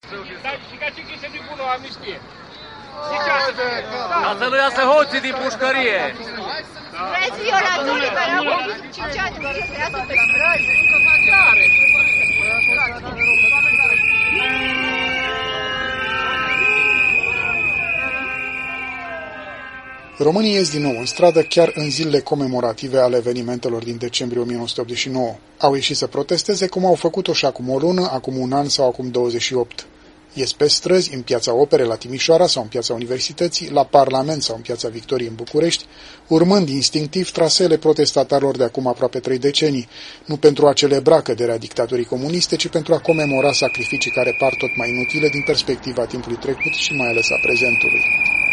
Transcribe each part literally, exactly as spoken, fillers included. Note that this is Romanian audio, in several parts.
Dar și ca ce chise din bună o amnistie. Ca să nu iasă hoții din pușcărie. Vreți violatorii care au făcut cinci ani de viață pe străzi? Românii ies din nou în stradă chiar în zilele comemorative ale evenimentelor din decembrie o mie nouă sute optzeci și nouă. Au ieșit să protesteze cum au făcut-o și acum o lună, acum un an sau acum douăzeci și opt. Ies pe străzi, în Piața Operei la Timișoara sau în Piața Universității, la Parlament sau în Piața Victoriei în București, urmând instinctiv traseele protestatarilor de acum aproape trei decenii, nu pentru a celebra căderea dictaturii comuniste, ci pentru a comemora sacrificii care par tot mai inutile din perspectiva timpului trecut și mai ales a prezentului.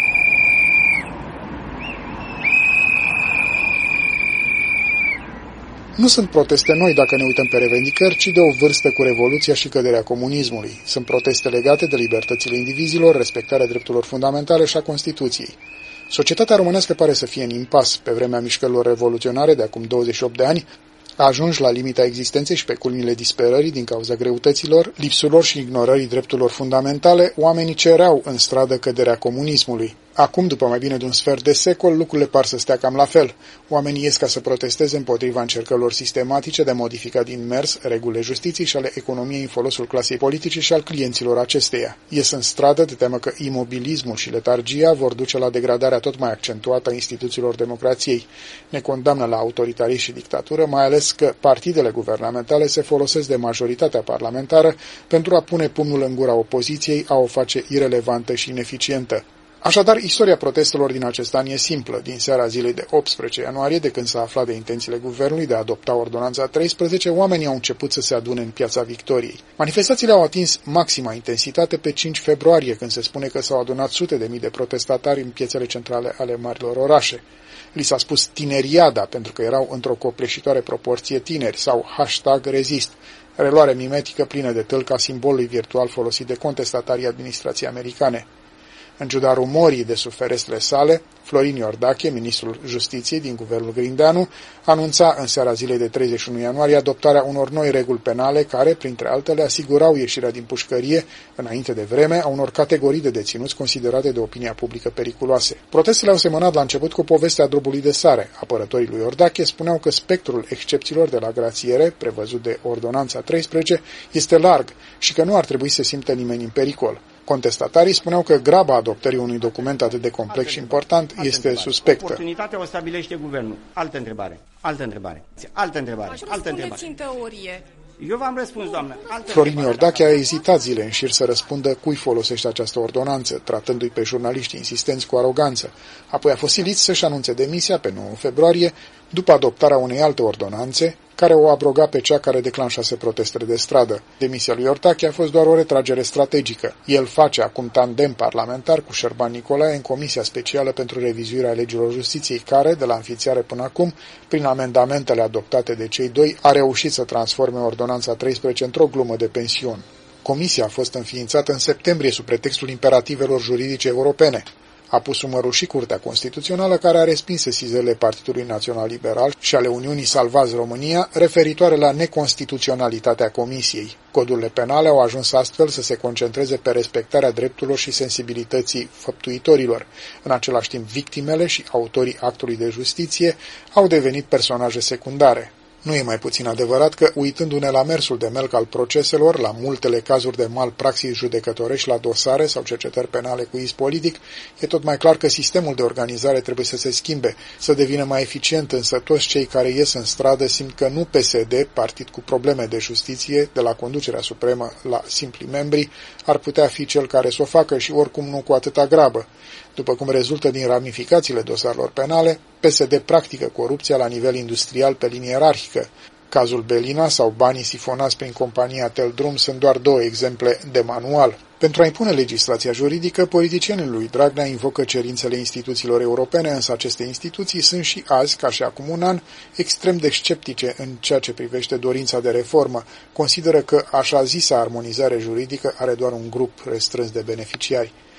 Nu sunt proteste noi dacă ne uităm pe revendicări, ci de o vârstă cu Revoluția și căderea comunismului. Sunt proteste legate de libertățile indivizilor, respectarea drepturilor fundamentale și a Constituției. Societatea românească pare să fie în impas. Pe vremea mișcărilor revoluționare de acum douăzeci și opt de ani, a ajuns la limita existenței și pe culmile disperării din cauza greutăților, lipsurilor și ignorării drepturilor fundamentale, oamenii cereau în stradă căderea comunismului. Acum, după mai bine de un sfert de secol, lucrurile par să stea cam la fel. Oamenii ies ca să protesteze împotriva încercărilor sistematice de a modifica din mers regulile justiției și ale economiei în folosul clasei politice și al clienților acesteia. Ies în stradă de teamă că imobilismul și letargia vor duce la degradarea tot mai accentuată a instituțiilor democrației. Ne condamnă la autoritarism și dictatură, mai ales că partidele guvernamentale se folosesc de majoritatea parlamentară pentru a pune pumnul în gura opoziției, a o face irelevantă și ineficientă. Așadar, istoria protestelor din acest an e simplă. Din seara zilei de optsprezece ianuarie, de când s-a aflat de intențiile guvernului de a adopta ordonanța treisprezece, oamenii au început să se adune în Piața Victoriei. Manifestațiile au atins maxima intensitate pe cinci februarie, când se spune că s-au adunat sute de mii de protestatari în piețele centrale ale marilor orașe. Li s-a spus tineriada, pentru că erau într-o copleșitoare proporție tineri, sau hashtag rezist, reluare mimetică plină de tâlc ca simbolului virtual folosit de contestatarii administrației americane. În ciuda rumorii de sub ferestrele sale, Florin Iordache, ministrul Justiției din guvernul Grindeanu, anunța în seara zilei de treizeci și unu ianuarie adoptarea unor noi reguli penale care, printre altele, asigurau ieșirea din pușcărie, înainte de vreme, a unor categorii de deținuți considerate de opinia publică periculoase. Protestele au semănat la început cu povestea drobului de sare. Apărătorii lui Iordache spuneau că spectrul excepțiilor de la grațiere, prevăzut de ordonanța treisprezece, este larg și că nu ar trebui să simtă nimeni în pericol. Contestatarii spuneau că graba adoptării unui document atât de complex și important este suspectă. Oportunitatea o stabilește guvernul. Altă întrebare. Altă întrebare. Altă întrebare. Așa Altă întrebare. în teorie. Eu v-am răspuns, doamnă. Altă Florin Iordache a ezitat zile în șir să răspundă cui folosește această ordonanță, tratându-i pe jurnaliștii insistenți cu aroganță. Apoi a fost silit să-și anunțe demisia pe nouă februarie, după adoptarea unei alte ordonanțe, care o abroga pe cea care declanșase protestele de stradă. Demisia lui Iordache a fost doar o retragere strategică. El face acum tandem parlamentar cu Șerban Nicolae în Comisia Specială pentru Revizuirea Legilor Justiției, care, de la înființare până acum, prin amendamentele adoptate de cei doi, a reușit să transforme ordonanța treisprezece într-o glumă de pensiuni. Comisia a fost înființată în septembrie sub pretextul imperativelor juridice europene. A pus umărul și Curtea Constituțională, care a respins sesizările Partidului Național Liberal și ale Uniunii Salvați România referitoare la neconstituționalitatea Comisiei. Codurile penale au ajuns astfel să se concentreze pe respectarea drepturilor și sensibilității făptuitorilor. În același timp, victimele și autorii actului de justiție au devenit personaje secundare. Nu e mai puțin adevărat că, uitându-ne la mersul de melc al proceselor, la multele cazuri de malpraxis judecătorești la dosare sau cercetări penale cu iz politic, e tot mai clar că sistemul de organizare trebuie să se schimbe, să devină mai eficient, însă toți cei care ies în stradă simt că nu P S D, partid cu probleme de justiție, de la conducerea supremă la simpli membri, ar putea fi cel care să o facă și oricum nu cu atâta grabă. După cum rezultă din ramificațiile dosarelor penale, P S D practică corupția la nivel industrial pe linie ierarhică. Cazul Belina sau banii sifonați prin compania Teldrum sunt doar două exemple de manual. Pentru a impune legislația juridică, politicienii lui Dragnea invocă cerințele instituțiilor europene, însă aceste instituții sunt și azi, ca și acum un an, extrem de sceptice în ceea ce privește dorința de reformă. Consideră că așa zisa armonizare juridică are doar un grup restrâns de beneficiari.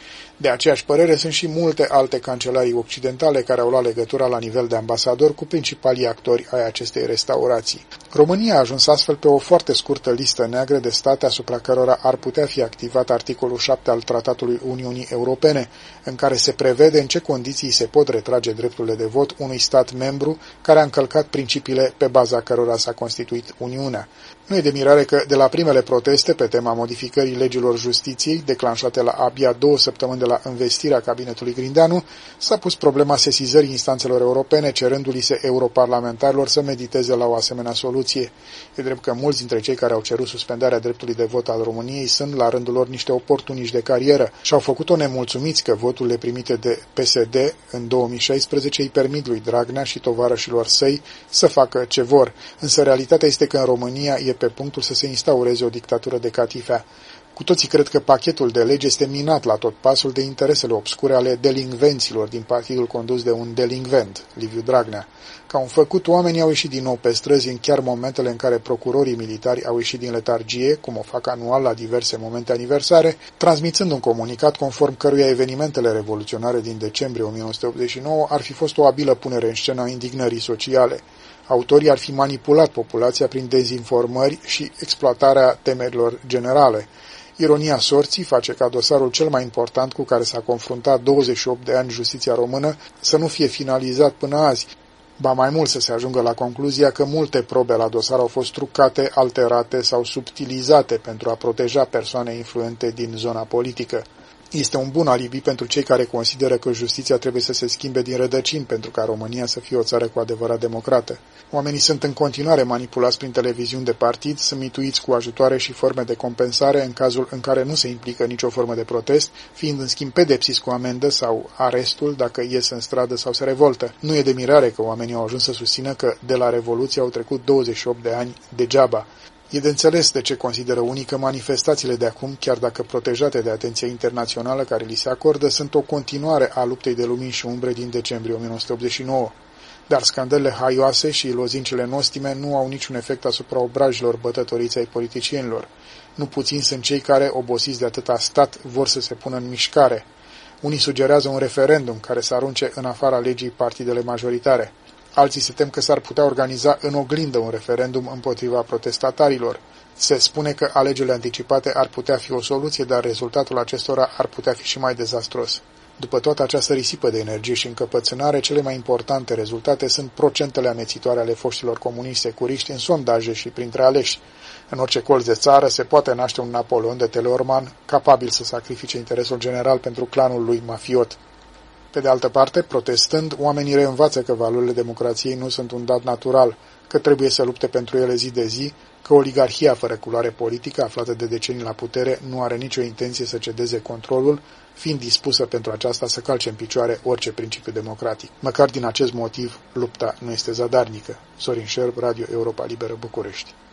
De aceeași părere sunt și multe alte cancelarii occidentale care au luat legătura la nivel de ambasador cu principalii actori ai acestei restaurații. România a ajuns astfel pe o foarte scurtă listă neagră de state asupra cărora ar putea fi activat articolul șapte al Tratatului Uniunii Europene, în care se prevede în ce condiții se pot retrage drepturile de vot unui stat membru care a încălcat principiile pe baza cărora s-a constituit Uniunea. Nu e de mirare că, de la primele proteste pe tema modificării legilor justiției, declanșate la abia două săptămâni de la învestirea cabinetului Grindeanu, s-a pus problema sesizării instanțelor europene, cerându-li se europarlamentarilor să mediteze la o asemenea soluție. E drept că mulți dintre cei care au cerut suspendarea dreptului de vot al României sunt, la rândul lor, niște oportuniști de carieră și au făcut-o nemulțumiți că voturile primite de P S D în două mii șaisprezece îi permit lui Dragnea și tovarășilor săi să facă ce vor. Însă realitatea este că în România e pe punctul să se instaureze o dictatură de catifea. Cu toții cred că pachetul de legi este minat la tot pasul de interesele obscure ale delingvenților din partidul condus de un delingvent, Liviu Dragnea. Ca un făcut, oamenii au ieșit din nou pe străzi în chiar momentele în care procurorii militari au ieșit din letargie, cum o fac anual la diverse momente aniversare, transmițând un comunicat conform căruia evenimentele revoluționare din decembrie o mie nouă sute optzeci și nouă ar fi fost o abilă punere în scenă a indignării sociale. Autorii ar fi manipulat populația prin dezinformări și exploatarea temerilor generale. Ironia sorții face ca dosarul cel mai important cu care s-a confruntat douăzeci și opt de ani justiția română să nu fie finalizat până azi, ba mai mult să se ajungă la concluzia că multe probe la dosar au fost trucate, alterate sau subtilizate pentru a proteja persoane influente din zona politică. Este un bun alibi pentru cei care consideră că justiția trebuie să se schimbe din rădăcini pentru ca România să fie o țară cu adevărat democrată. Oamenii sunt în continuare manipulați prin televiziuni de partid, sunt mituiți cu ajutoare și forme de compensare în cazul în care nu se implică nicio formă de protest, fiind în schimb pedepsiți cu amendă sau arestul dacă ies în stradă sau se revoltă. Nu e de mirare că oamenii au ajuns să susțină că de la Revoluție au trecut douăzeci și opt de ani degeaba. E de înțeles de ce consideră unii că manifestațiile de acum, chiar dacă protejate de atenția internațională care li se acordă, sunt o continuare a luptei de lumini și umbre din decembrie o mie nouă sute optzeci și nouă. Dar scandalele haioase și lozincele nostime nu au niciun efect asupra obrajilor bătătoriți ai politicienilor. Nu puțini sunt cei care, obosiți de atâta stat, vor să se pună în mișcare. Unii sugerează un referendum care să arunce în afara legii partidele majoritare. Alții se tem că s-ar putea organiza în oglindă un referendum împotriva protestatarilor. Se spune că alegerile anticipate ar putea fi o soluție, dar rezultatul acestora ar putea fi și mai dezastruos. După toată această risipă de energie și încăpățânare, cele mai importante rezultate sunt procentele amețitoare ale foștilor comuniști securiști în sondaje și printre aleși. În orice colț de țară se poate naște un Napoleon de Teleorman capabil să sacrifice interesul general pentru clanul lui mafiot. Pe de altă parte, protestând, oamenii reînvață că valorile democrației nu sunt un dat natural, că trebuie să lupte pentru ele zi de zi, că oligarhia fără culoare politică, aflată de decenii la putere, nu are nicio intenție să cedeze controlul, fiind dispusă pentru aceasta să calce în picioare orice principiu democratic. Măcar din acest motiv, lupta nu este zadarnică. Sorin Șerb, Radio Europa Liberă, București.